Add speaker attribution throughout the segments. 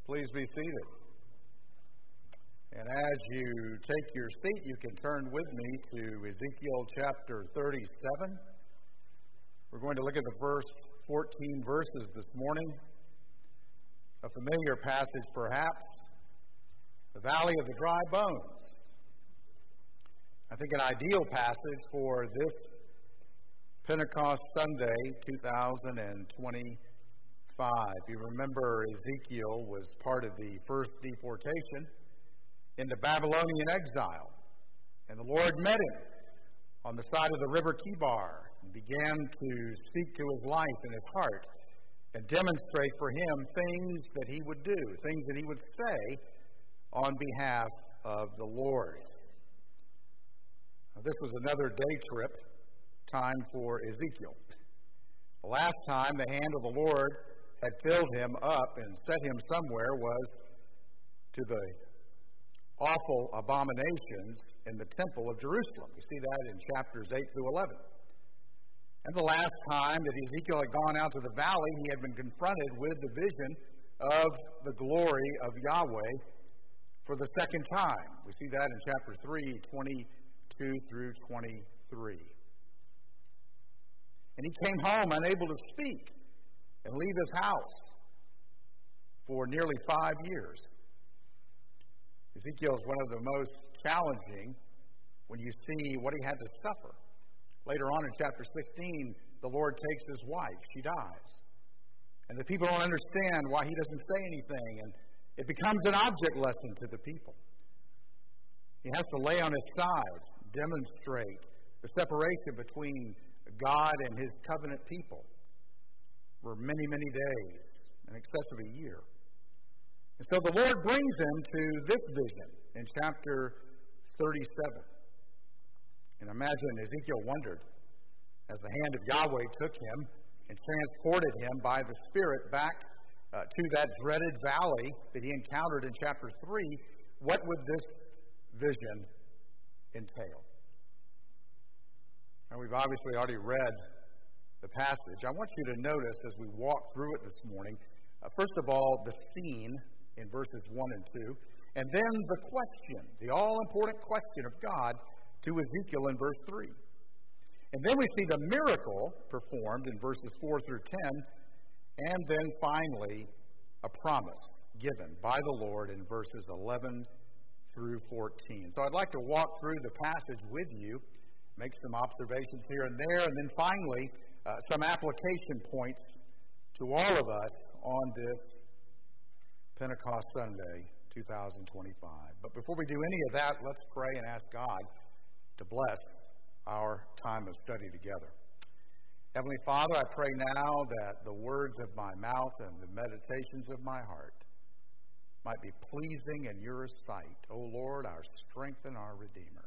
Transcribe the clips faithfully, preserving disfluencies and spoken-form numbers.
Speaker 1: Please be seated. And as you take your seat, you can turn with me to Ezekiel chapter thirty-seven. We're going to look at the first fourteen verses this morning. A familiar passage, perhaps, the Valley of the Dry Bones. I think an ideal passage for this Pentecost Sunday, two thousand twenty-five. You remember Ezekiel was part of the first deportation into Babylonian exile. And the Lord met him on the side of the river Kibar and began to speak to his life and his heart and demonstrate for him things that he would do, things that he would say on behalf of the Lord. Now, this was another day trip time for Ezekiel. The last time the hand of the Lord had filled him up and set him somewhere was to the awful abominations in the temple of Jerusalem. We see that in chapters eight through eleven. And the last time that Ezekiel had gone out to the valley, he had been confronted with the vision of the glory of Yahweh for the second time. We see that in chapter three, twenty-two through twenty-three. And he came home unable to speak and leave his house for nearly five years. Ezekiel is one of the most challenging when you see what he had to suffer. Later on in chapter sixteen, the Lord takes his wife. She dies. And the people don't understand why he doesn't say anything. And it becomes an object lesson to the people. He has to lay on his side, demonstrate the separation between God and his covenant people for many, many days, in excess of a year. And so the Lord brings him to this vision in chapter thirty-seven. And imagine Ezekiel wondered as the hand of Yahweh took him and transported him by the Spirit back uh, to that dreaded valley that he encountered in chapter three, what would this vision entail? Now, we've obviously already read the passage. I want you to notice as we walk through it this morning, uh, first of all, the scene in verses one and two, and then the question, the all-important question of God to Ezekiel in verse three. And then we see the miracle performed in verses four through ten, and then finally a promise given by the Lord in verses eleven through fourteen. So I'd like to walk through the passage with you, make some observations here and there, and then finally uh, some application points to all of us on this Pentecost Sunday, two thousand twenty-five. But before we do any of that, let's pray and ask God to bless our time of study together. Heavenly Father, I pray now that the words of my mouth and the meditations of my heart might be pleasing in your sight, O Lord, our strength and our Redeemer.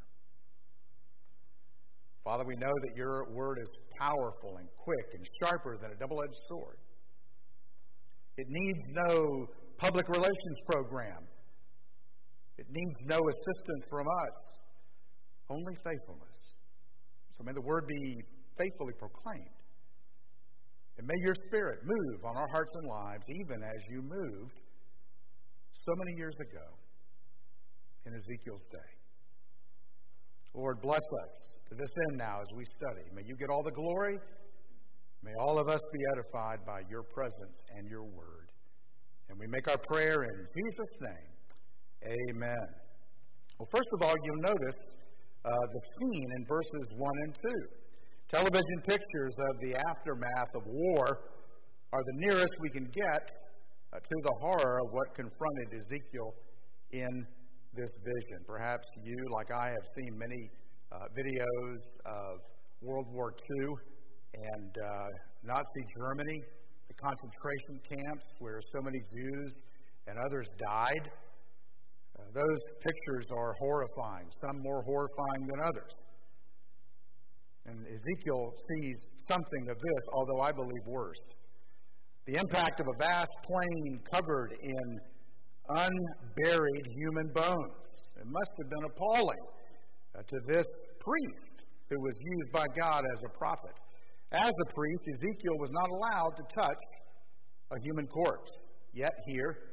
Speaker 1: Father, we know that your word is powerful and quick and sharper than a double-edged sword. It needs no public relations program. It needs no assistance from us, only faithfulness. So may the word be faithfully proclaimed. And may your Spirit move on our hearts and lives, even as you moved so many years ago in Ezekiel's day. Lord, bless us to this end now as we study. May you get all the glory. May all of us be edified by your presence and your word. And we make our prayer in Jesus' name. Amen. Well, first of all, you'll notice uh, the scene in verses one and two. Television pictures of the aftermath of war are the nearest we can get uh, to the horror of what confronted Ezekiel in this vision. Perhaps you, like I, have seen many uh, videos of World War Two and uh, Nazi Germany, the concentration camps where so many Jews and others died. Uh, those pictures are horrifying, some more horrifying than others. And Ezekiel sees something of this, although I believe worse. The impact of a vast plain covered in unburied human bones. It must have been appalling uh, to this priest who was used by God as a prophet. As a priest, Ezekiel was not allowed to touch a human corpse. Yet here,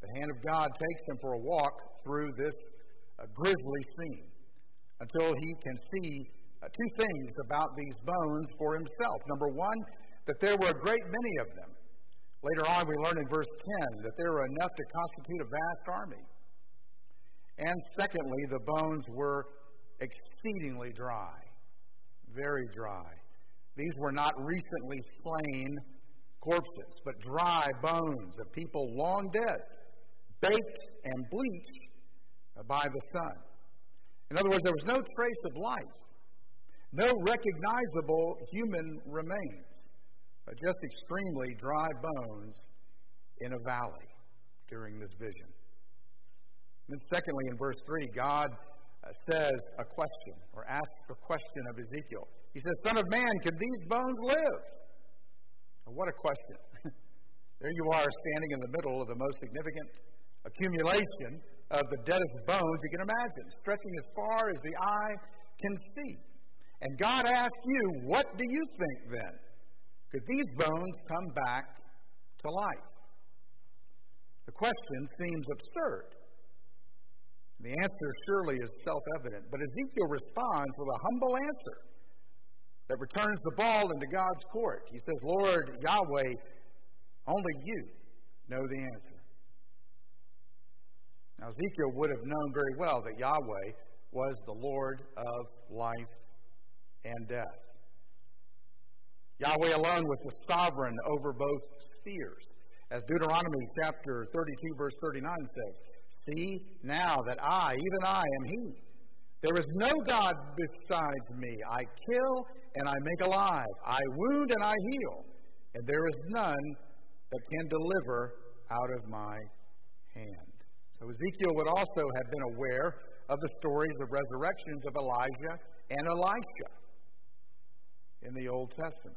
Speaker 1: The hand of God takes him for a walk through this uh, grisly scene until he can see uh, two things about these bones for himself. Number one, that there were a great many of them. Later on, we learn in verse ten that there were enough to constitute a vast army. And secondly, the bones were exceedingly dry, very dry. These were not recently slain corpses, but dry bones of people long dead, baked and bleached by the sun. In other words, there was no trace of life, no recognizable human remains, but just extremely dry bones in a valley during this vision. And then secondly, in verse three, God uh, says a question, or asks a question of Ezekiel. He says, "Son of man, can these bones live?" Well, what a question. There you are standing in the middle of the most significant accumulation of the deadest bones you can imagine, stretching as far as the eye can see. And God asks you, what do you think then? Could these bones come back to life? The question seems absurd. The answer surely is self-evident, but Ezekiel responds with a humble answer that returns the ball into God's court. He says, "Lord Yahweh, only you know the answer." Now, Ezekiel would have known very well that Yahweh was the Lord of life and death. Yahweh alone was the sovereign over both spheres. As Deuteronomy chapter thirty-two, verse thirty-nine says, "See now that I, even I, am He. There is no God besides me. I kill and I make alive. I wound and I heal. And there is none that can deliver out of my hand." So Ezekiel would also have been aware of the stories of resurrections of Elijah and Elisha in the Old Testament.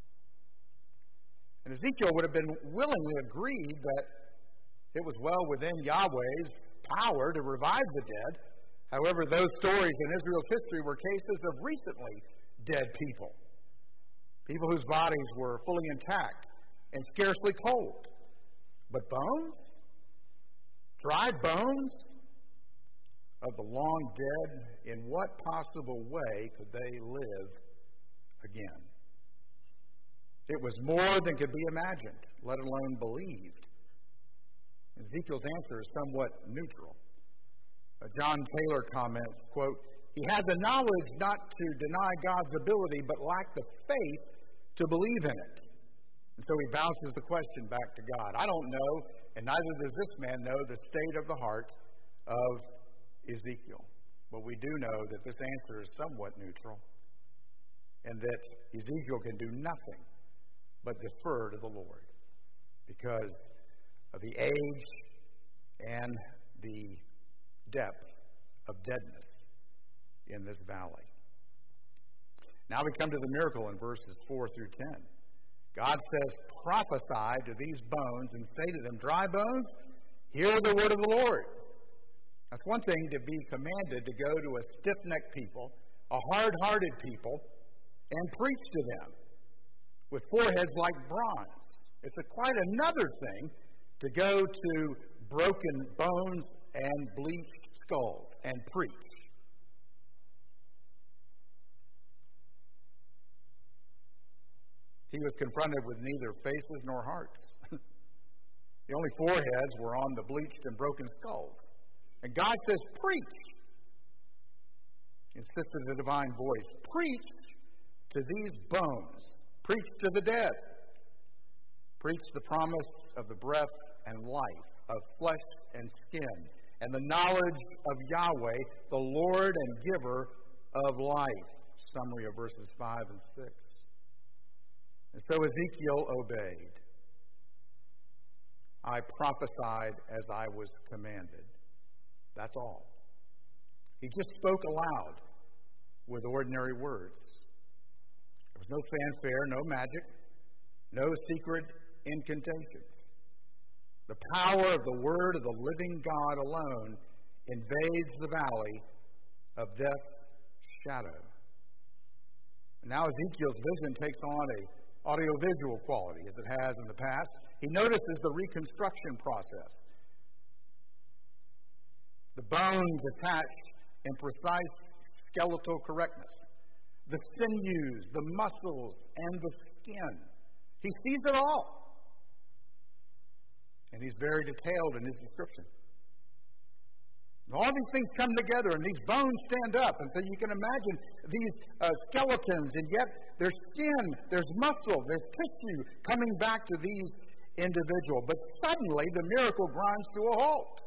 Speaker 1: And Ezekiel would have been willingly agreed that it was well within Yahweh's power to revive the dead. However, those stories in Israel's history were cases of recently dead people, people whose bodies were fully intact and scarcely cold. But bones? Dry bones of the long dead? In what possible way could they live again? It was more than could be imagined, let alone believed. Ezekiel's answer is somewhat neutral. Uh, John Taylor comments, quote, "He had the knowledge not to deny God's ability, but lacked the faith to believe in it." And so he bounces the question back to God. I don't know, and neither does this man know, the state of the heart of Ezekiel. But we do know that this answer is somewhat neutral, and that Ezekiel can do nothing but defer to the Lord because of the age and the depth of deadness in this valley. Now we come to the miracle in verses four through ten. God says, "Prophesy to these bones and say to them, dry bones, hear the word of the Lord." That's one thing to be commanded to go to a stiff-necked people, a hard-hearted people, and preach to them with foreheads like bronze. It's a quite another thing to go to broken bones and bleached skulls and preach. He was confronted with neither faces nor hearts. The only foreheads were on the bleached and broken skulls. And God says, "Preach," insisted the divine voice. "Preach to these bones. Preach to the dead. Preach the promise of the breath and life, of flesh and skin, and the knowledge of Yahweh, the Lord and giver of life." Summary of verses five and six. And so Ezekiel obeyed. "I prophesied as I was commanded." That's all. He just spoke aloud with ordinary words. There was no fanfare, no magic, no secret incantations. The power of the word of the living God alone invades the valley of death's shadow. And now Ezekiel's vision takes on a audiovisual quality, as it has in the past. He notices the reconstruction process. The bones attached in precise skeletal correctness. The sinews, the muscles, and the skin. He sees it all. And he's very detailed in his description. And all these things come together, and these bones stand up. And so you can imagine these uh, skeletons, and yet there's skin, there's muscle, there's tissue coming back to these individuals. But suddenly, the miracle grinds to a halt.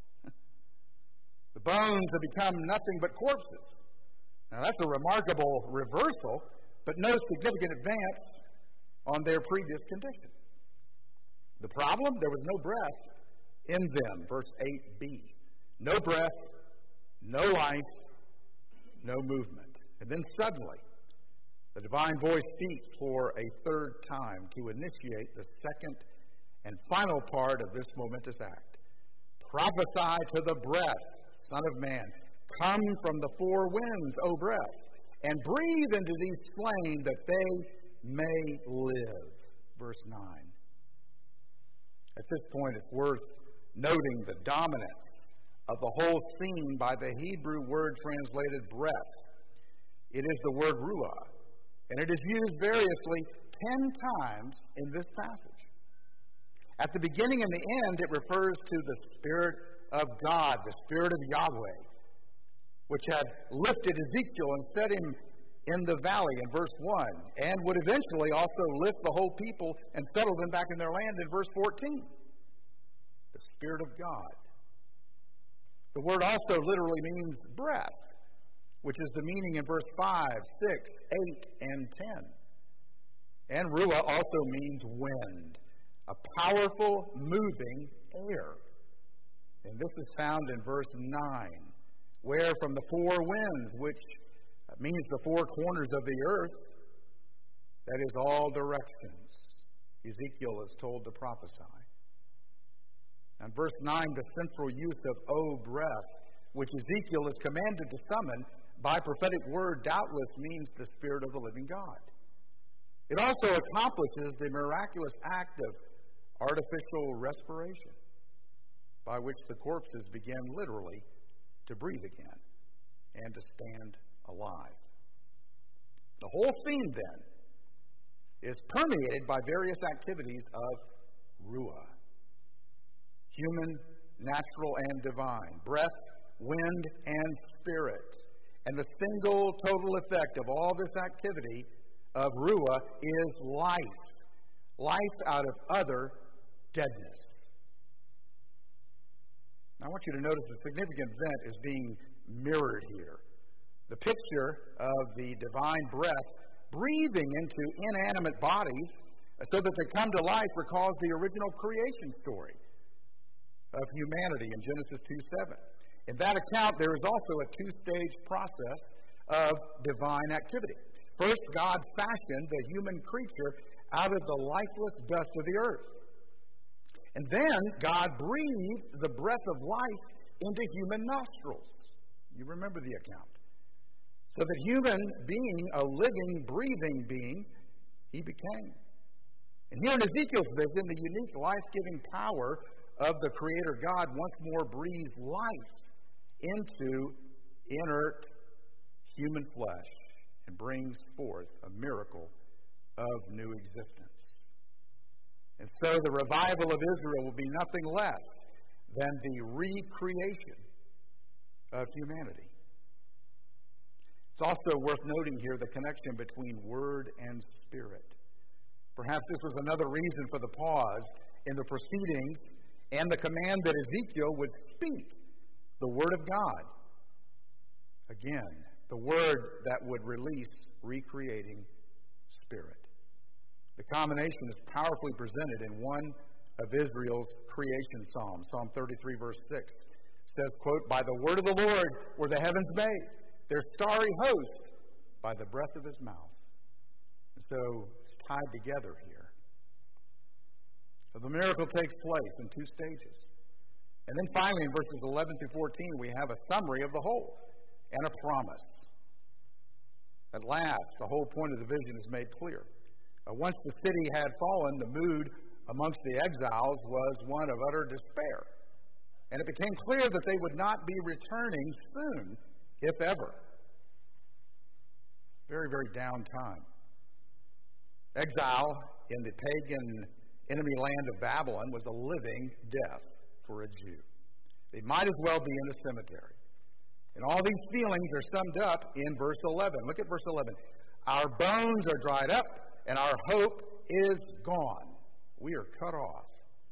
Speaker 1: The bones have become nothing but corpses. Now, that's a remarkable reversal, but no significant advance on their previous condition. The problem? There was no breath in them, verse eight b. No breath, no life, no movement. And then suddenly, the divine voice speaks for a third time to initiate the second and final part of this momentous act. Prophesy to the breath, Son of Man. Come from the four winds, O breath, and breathe into these slain that they may live. Verse nine. At this point, it's worth noting the dominance of the whole scene by the Hebrew word translated breath. It is the word ruah, and it is used variously ten times in this passage. At the beginning and the end, it refers to the Spirit of God, the Spirit of Yahweh, which had lifted Ezekiel and set him in the valley in verse one, and would eventually also lift the whole people and settle them back in their land in verse fourteen. The Spirit of God. The word also literally means breath, which is the meaning in verse five, six, eight, and ten. And ruah also means wind, a powerful, moving air. And this is found in verse nine, where from the four winds, which means the four corners of the earth, that is all directions, Ezekiel is told to prophesy. And verse nine, the central use of O breath, which Ezekiel is commanded to summon by prophetic word, doubtless means the Spirit of the living God. It also accomplishes the miraculous act of artificial respiration, by which the corpses began literally to breathe again and to stand alive. The whole scene, then, is permeated by various activities of ruah. Human, natural, and divine. Breath, wind, and spirit. And the single total effect of all this activity of ruah is life. Life out of other deadness. Now, I want you to notice a significant event is being mirrored here. The picture of the divine breath breathing into inanimate bodies so that they come to life recalls the original creation story of humanity in Genesis two seven. In that account, there is also a two-stage process of divine activity. First, God fashioned the human creature out of the lifeless dust of the earth. And then God breathed the breath of life into human nostrils. You remember the account. So that human being, a living, breathing being, he became. And here in Ezekiel's vision, the unique life-giving power of the Creator God once more breathes life into inert human flesh and brings forth a miracle of new existence. And so the revival of Israel will be nothing less than the recreation of humanity. It's also worth noting here the connection between word and spirit. Perhaps this was another reason for the pause in the proceedings and the command that Ezekiel would speak the word of God. Again, the word that would release recreating spirit. The combination is powerfully presented in one of Israel's creation psalms. Psalm thirty-three, verse six says, quote, "By the word of the Lord were the heavens made, their starry host by the breath of his mouth." And so it's tied together here. So the miracle takes place in two stages. And then finally in verses eleven through fourteen, we have a summary of the whole and a promise. At last, the whole point of the vision is made clear. Uh, once the city had fallen, the mood amongst the exiles was one of utter despair. And it became clear that they would not be returning soon, if ever. Very, very down time. Exile in the pagan enemy land of Babylon was a living death for a Jew. They might as well be in a cemetery. And all these feelings are summed up in verse eleven. Look at verse eleven. Our bones are dried up, and our hope is gone. We are cut off.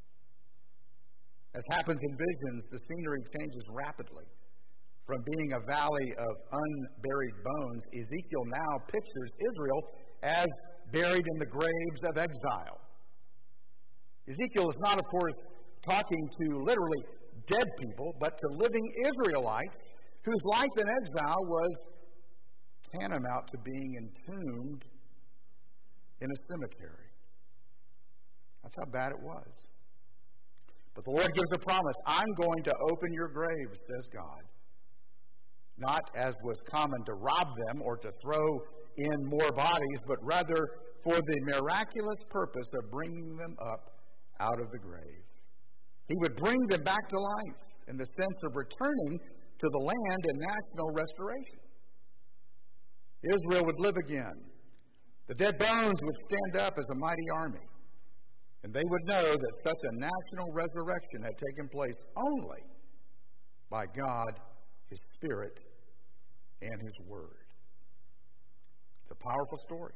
Speaker 1: As happens in visions, the scenery changes rapidly. From being a valley of unburied bones, Ezekiel now pictures Israel as buried in the graves of exile. Ezekiel is not, of course, talking to literally dead people, but to living Israelites whose life in exile was tantamount to being entombed in a cemetery. That's how bad it was. But the Lord gives a promise. I'm going to open your graves, says God. Not, as was common, to rob them or to throw in more bodies, but rather for the miraculous purpose of bringing them up out of the grave. He would bring them back to life in the sense of returning to the land in national restoration. Israel would live again. The dead bones would stand up as a mighty army. And they would know that such a national resurrection had taken place only by God, His Spirit, and His Word. It's a powerful story.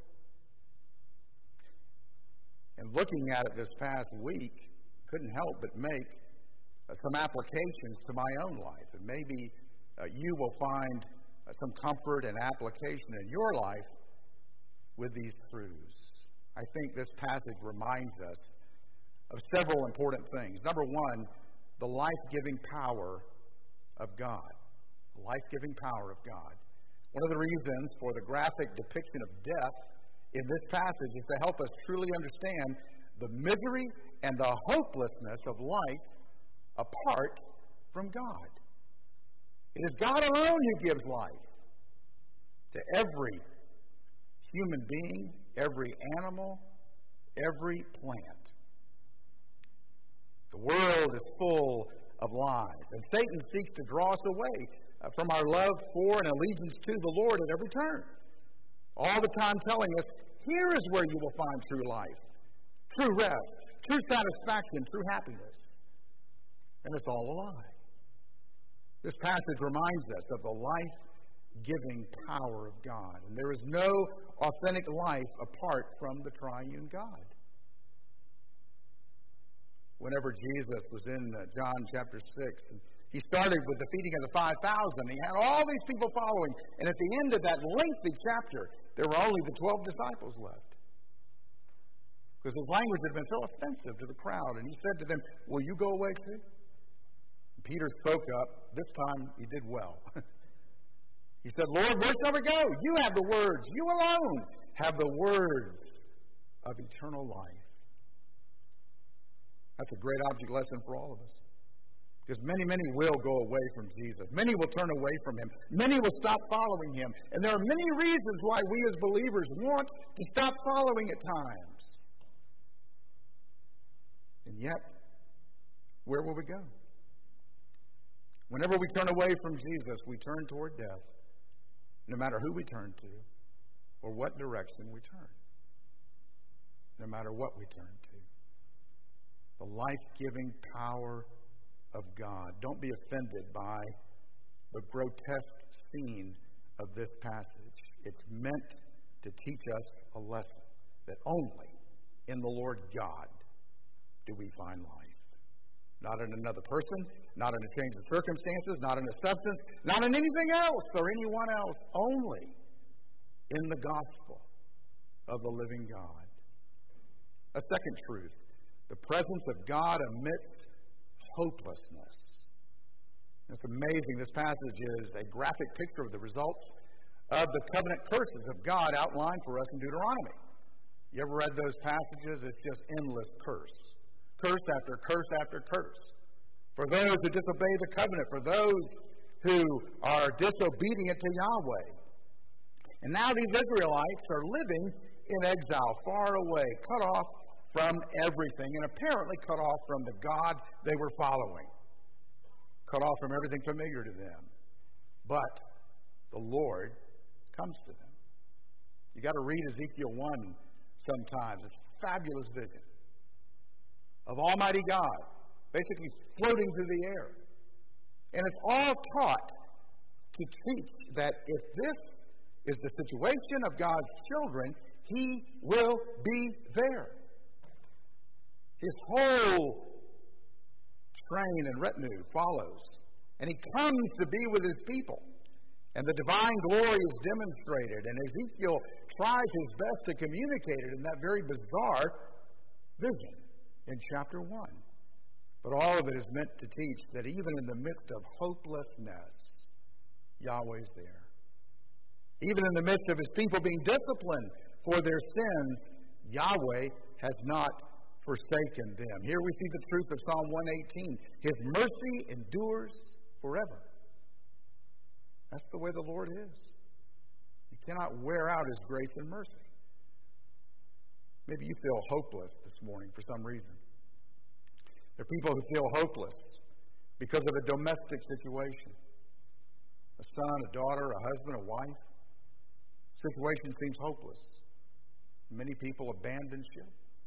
Speaker 1: And looking at it this past week, couldn't help but make uh, some applications to my own life. And maybe uh, you will find uh, some comfort and application in your life with these truths. I think this passage reminds us of several important things. Number one, the life-giving power of God. The life-giving power of God. One of the reasons for the graphic depiction of death in this passage is to help us truly understand the misery and the hopelessness of life apart from God. It is God alone who gives life to every human being, every animal, every plant. The world is full of lies, and Satan seeks to draw us away uh, from our love for and allegiance to the Lord at every turn. All the time telling us, here is where you will find true life, true rest, true satisfaction, true happiness. And it's all a lie. This passage reminds us of the life-giving power of God. And there is no authentic life apart from the triune God. Whenever Jesus was in uh, John chapter six, and he started with the feeding of the five thousand. He had all these people following. And at the end of that lengthy chapter, there were only the twelve disciples left. Because his language had been so offensive to the crowd. And he said to them, will you go away too? And Peter spoke up. This time he did well. He said, Lord, where shall we go? You have the words. You alone have the words of eternal life. That's a great object lesson for all of us. Because many, many will go away from Jesus. Many will turn away from Him. Many will stop following Him. And there are many reasons why we as believers want to stop following at times. And yet, where will we go? Whenever we turn away from Jesus, we turn toward death, no matter who we turn to or what direction we turn. No matter what we turn to. The life-giving power of God. Don't be offended by the grotesque scene of this passage. It's meant to teach us a lesson that only in the Lord God do we find life. Not in another person, not in a change of circumstances, not in a substance, not in anything else or anyone else. Only in the gospel of the living God. A second truth. The presence of God amidst hopelessness. It's amazing. This passage is a graphic picture of the results of the covenant curses of God outlined for us in Deuteronomy. You ever read those passages? It's just endless curse. Curse after curse after curse. For those who disobey the covenant, for those who are disobedient to Yahweh. And now these Israelites are living in exile, far away, cut off from everything, and apparently cut off from the God they were following. cut off from everything familiar to them. But the Lord comes to them. You got to read Ezekiel one sometimes. It's a fabulous vision of Almighty God basically floating through the air. And it's all taught to teach that if this is the situation of God's children, He will be there. His whole train and retinue follows. And He comes to be with His people. And the divine glory is demonstrated. And Ezekiel tries his best to communicate it in that very bizarre vision in chapter one. But all of it is meant to teach that even in the midst of hopelessness, Yahweh's there. Even in the midst of His people being disciplined for their sins, Yahweh has not forsaken them. Here we see the truth of Psalm one eighteen. His mercy endures forever. That's the way the Lord is. You cannot wear out His grace and mercy. Maybe you feel hopeless this morning for some reason. There are people who feel hopeless because of a domestic situation. A son, a daughter, a husband, a wife. The situation seems hopeless. Many people abandon ship.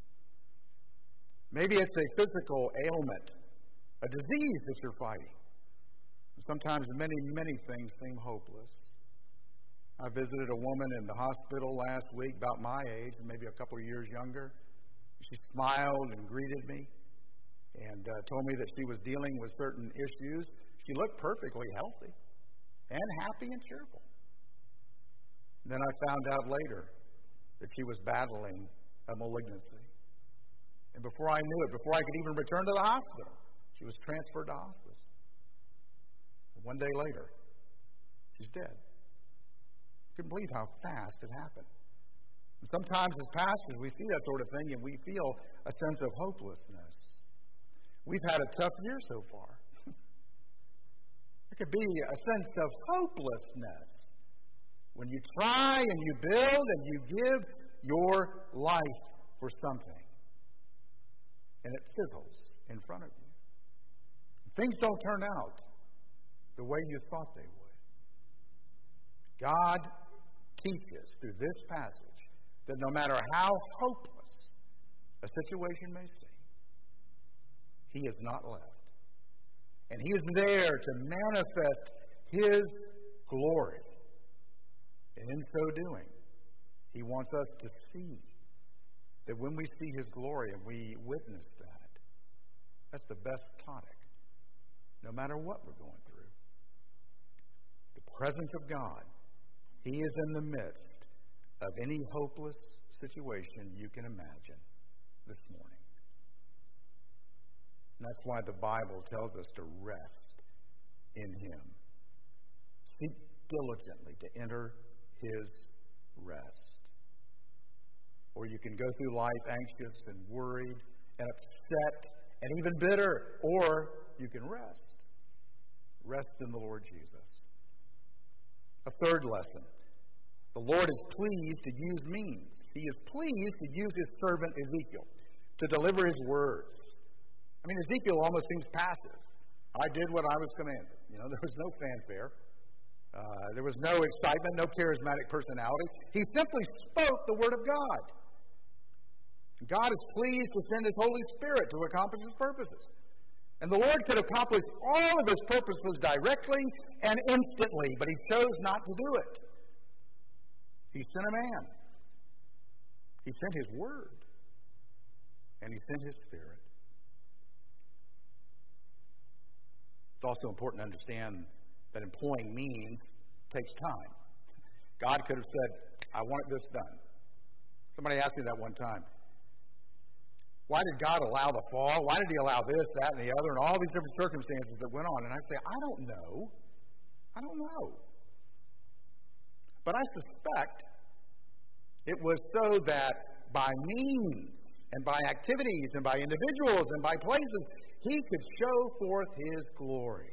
Speaker 1: Maybe it's a physical ailment, a disease that you're fighting. Sometimes many, many things seem hopeless. I visited a woman in the hospital last week, about my age, maybe a couple of years younger. She smiled and greeted me and uh, told me that she was dealing with certain issues. She looked perfectly healthy and happy and cheerful. And then I found out later that she was battling a malignancy. And before I knew it, before I could even return to the hospital, she was transferred to hospice. And one day later, she's dead. Couldn't believe how fast it happened. And sometimes as pastors, we see that sort of thing and we feel a sense of hopelessness. We've had a tough year so far. There could be a sense of hopelessness when you try and you build and you give your life for something and it fizzles in front of you. Things don't turn out the way you thought they would. God teaches through this passage that no matter how hopeless a situation may seem, He is not left. And He is there to manifest His glory. And in so doing, He wants us to see that when we see His glory and we witness that, that's the best tonic, no matter what we're going through. The presence of God, He is in the midst of any hopeless situation you can imagine this morning. And that's why the Bible tells us to rest in Him. Seek diligently to enter His rest. Or you can go through life anxious and worried and upset and even bitter. Or you can rest. Rest in the Lord Jesus. A third lesson. The Lord is pleased to use means. He is pleased to use His servant Ezekiel to deliver His words. I mean, Ezekiel almost seems passive. I did what I was commanded. You know, there was no fanfare. Uh, there was no excitement, no charismatic personality. He simply spoke the Word of God. God is pleased to send His Holy Spirit to accomplish His purposes. And the Lord could accomplish all of His purposes directly and instantly, but He chose not to do it. He sent a man. He sent His Word. And He sent His Spirit. It's also important to understand that employing means takes time. God could have said, I want this done. Somebody asked me that one time. Why did God allow the fall? Why did He allow this, that, and the other, and all these different circumstances that went on? And I'd say, I don't know. I don't know. But I suspect it was so that by means and by activities and by individuals and by places, He could show forth His glory.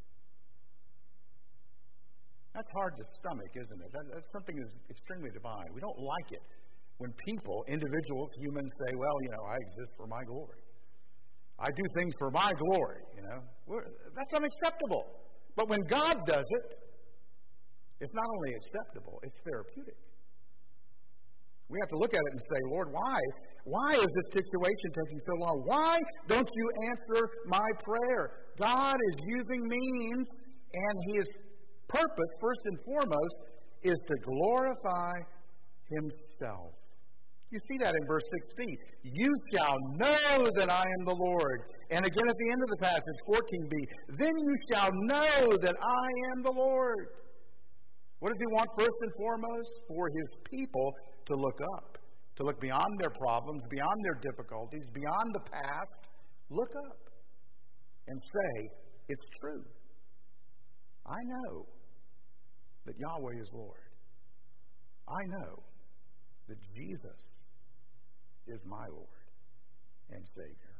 Speaker 1: That's hard to stomach, isn't it? That, that's something that's extremely divine. We don't like it when people, individuals, humans say, well, you know, I exist for my glory. I do things for my glory, you know. We're, that's unacceptable. But when God does it, it's not only acceptable, it's therapeutic. We have to look at it and say, Lord, why? Why is this situation taking so long? Why don't you answer my prayer? God is using means, and his purpose, first and foremost, is to glorify himself. You see that in verse six b. You shall know that I am the Lord. And again at the end of the passage, fourteen b. Then you shall know that I am the Lord. What does he want first and foremost? For his people to look up, to look beyond their problems, beyond their difficulties, beyond the past. Look up and say, it's true. I know that Yahweh is Lord. I know that Jesus is my Lord and Savior.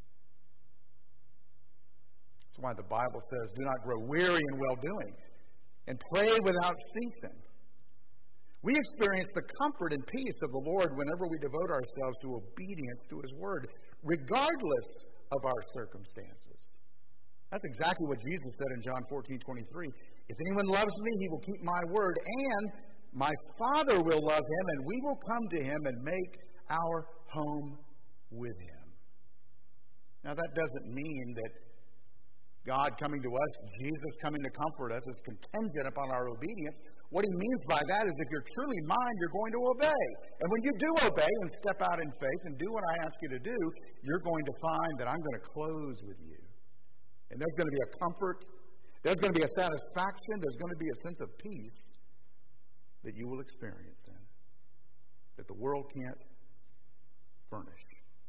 Speaker 1: That's why the Bible says, do not grow weary in well-doing, and pray without ceasing. We experience the comfort and peace of the Lord whenever we devote ourselves to obedience to his word, regardless of our circumstances. That's exactly what Jesus said in John fourteen twenty-three. If anyone loves me, he will keep my word, and my Father will love him, and we will come to him and make our home with him. Now, that doesn't mean that God coming to us, Jesus coming to comfort us, is contingent upon our obedience. What he means by that is if you're truly mine, you're going to obey. And when you do obey and step out in faith and do what I ask you to do, you're going to find that I'm going to close with you. And there's going to be a comfort, there's going to be a satisfaction, there's going to be a sense of peace that you will experience then, that the world can't furnish.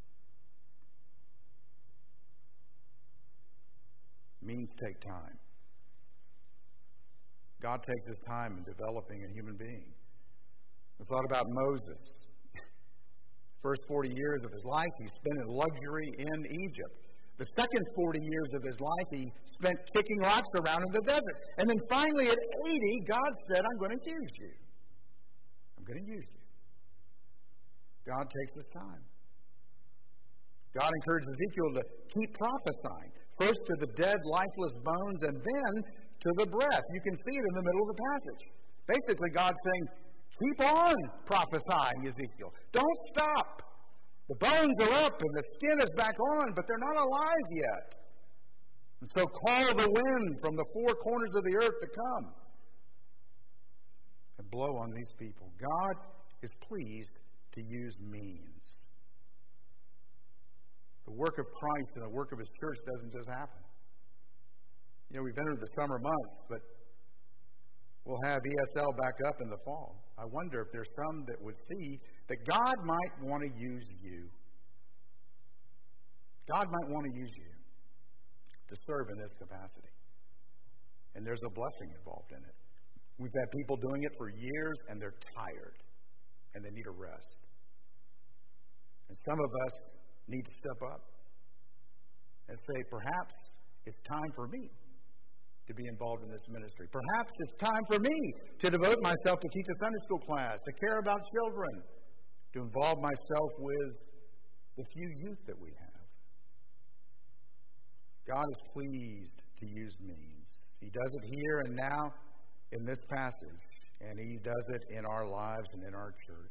Speaker 1: Means take time. God takes his time in developing a human being. I thought about Moses. First forty years of his life he spent in luxury in Egypt. The second forty years of his life he spent kicking rocks around in the desert. And then finally at eighty, God said, I'm going to use you. I'm going to use you. God takes his time. God encouraged Ezekiel to keep prophesying. First to the dead, lifeless bones, and then to the breath. You can see it in the middle of the passage. Basically, God's saying, keep on prophesying, Ezekiel. Don't stop. The bones are up and the skin is back on, but they're not alive yet. And so call the wind from the four corners of the earth to come and blow on these people. God is pleased to use means. The work of Christ and the work of his church doesn't just happen. You know, we've entered the summer months, but we'll have E S L back up in the fall. I wonder if there's some that would see that God might want to use you. God might want to use you to serve in this capacity. And there's a blessing involved in it. We've had people doing it for years, and they're tired, and they need a rest. And some of us need to step up and say, perhaps it's time for me to be involved in this ministry. Perhaps it's time for me to devote myself to teach a Sunday school class, to care about children, to involve myself with the few youth that we have. God is pleased to use means. He does it here and now in this passage, and he does it in our lives and in our church.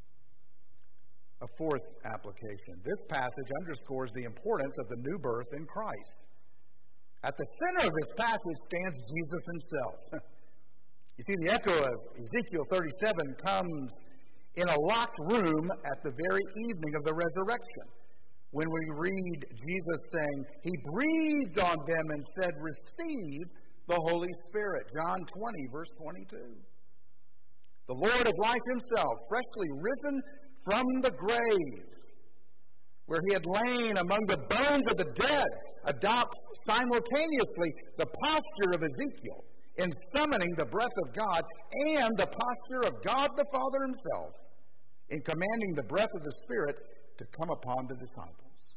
Speaker 1: A fourth application. This passage underscores the importance of the new birth in Christ. At the center of this passage stands Jesus himself. You see, the echo of Ezekiel thirty-seven comes in a locked room at the very evening of the resurrection, when we read Jesus saying, he breathed on them and said, receive the Holy Spirit. John twenty, verse twenty-two. The Lord of life himself, freshly risen from the grave, where he had lain among the bones of the dead, adopts simultaneously the posture of Ezekiel in summoning the breath of God and the posture of God the Father himself in commanding the breath of the Spirit to come upon the disciples.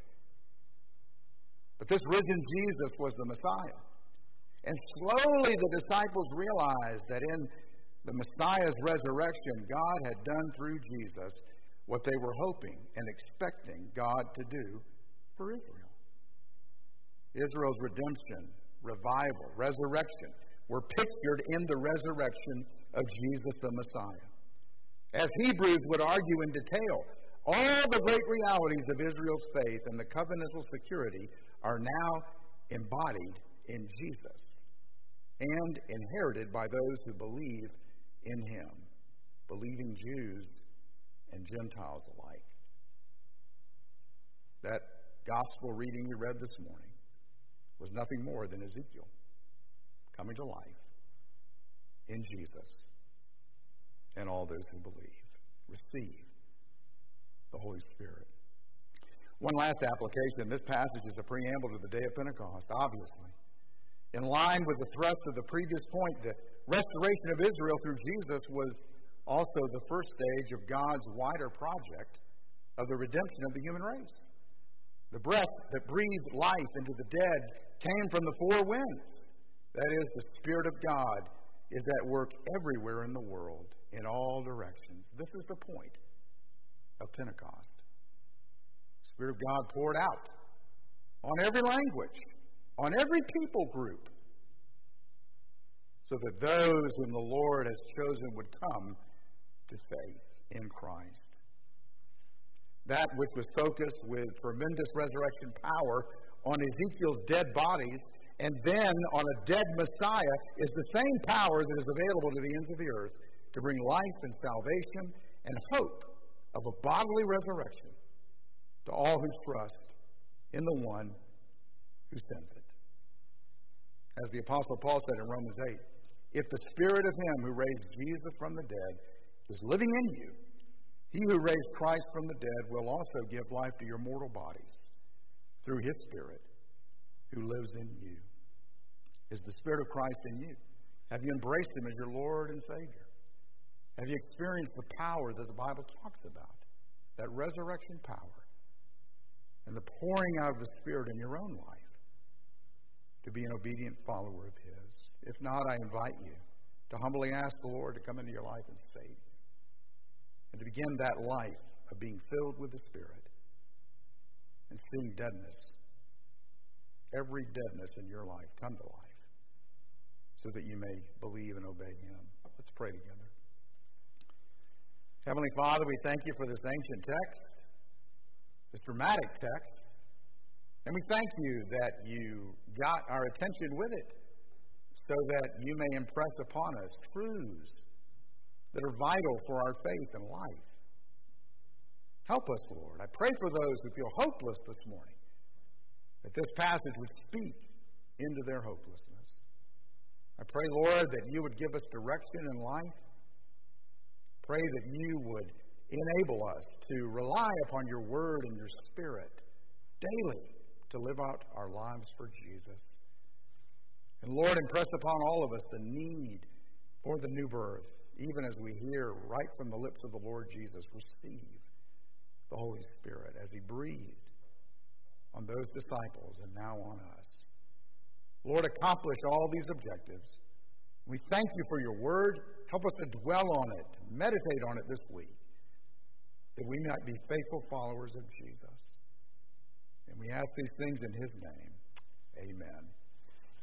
Speaker 1: But this risen Jesus was the Messiah. And slowly the disciples realized that in the Messiah's resurrection, God had done through Jesus what they were hoping and expecting God to do for Israel. Israel's redemption, revival, resurrection were pictured in the resurrection of Jesus the Messiah. As Hebrews would argue in detail, all the great realities of Israel's faith and the covenantal security are now embodied in Jesus and inherited by those who believe in him, believing Jews and Gentiles alike. That gospel reading you read this morning was nothing more than Ezekiel coming to life in Jesus, and all those who believe receive the Holy Spirit. One last application. This passage is a preamble to the day of Pentecost, obviously. In line with the thrust of the previous point, the restoration of Israel through Jesus was also the first stage of God's wider project of the redemption of the human race. The breath that breathed life into the dead came from the four winds. That is, the Spirit of God is at work everywhere in the world, in all directions. This is the point of Pentecost. The Spirit of God poured out on every language, on every people group, so that those whom the Lord has chosen would come to faith in Christ. That which was focused with tremendous resurrection power on Ezekiel's dead bodies and then on a dead Messiah is the same power that is available to the ends of the earth to bring life and salvation and hope of a bodily resurrection to all who trust in the one who sends it. As the Apostle Paul said in Romans eight, if the Spirit of him who raised Jesus from the dead is living in you, he who raised Christ from the dead will also give life to your mortal bodies through his Spirit who lives in you. Is the Spirit of Christ in you? Have you embraced him as your Lord and Savior? Have you experienced the power that the Bible talks about? That resurrection power and the pouring out of the Spirit in your own life to be an obedient follower of his. If not, I invite you to humbly ask the Lord to come into your life and save you, and to begin that life of being filled with the Spirit and seeing deadness, every deadness in your life, come to life so that you may believe and obey him. Let's pray together. Heavenly Father, we thank you for this ancient text, this dramatic text, and we thank you that you got our attention with it so that you may impress upon us truths that are vital for our faith and life. Help us, Lord. I pray for those who feel hopeless this morning, that this passage would speak into their hopelessness. I pray, Lord, that you would give us direction in life. Pray that you would enable us to rely upon your word and your Spirit daily to live out our lives for Jesus. And Lord, impress upon all of us the need for the new birth, even as we hear right from the lips of the Lord Jesus, receive the Holy Spirit as he breathed on those disciples and now on us. Lord, accomplish all these objectives. We thank you for your word. Help us to dwell on it, meditate on it this week, that we might be faithful followers of Jesus. And we ask these things in his name. Amen.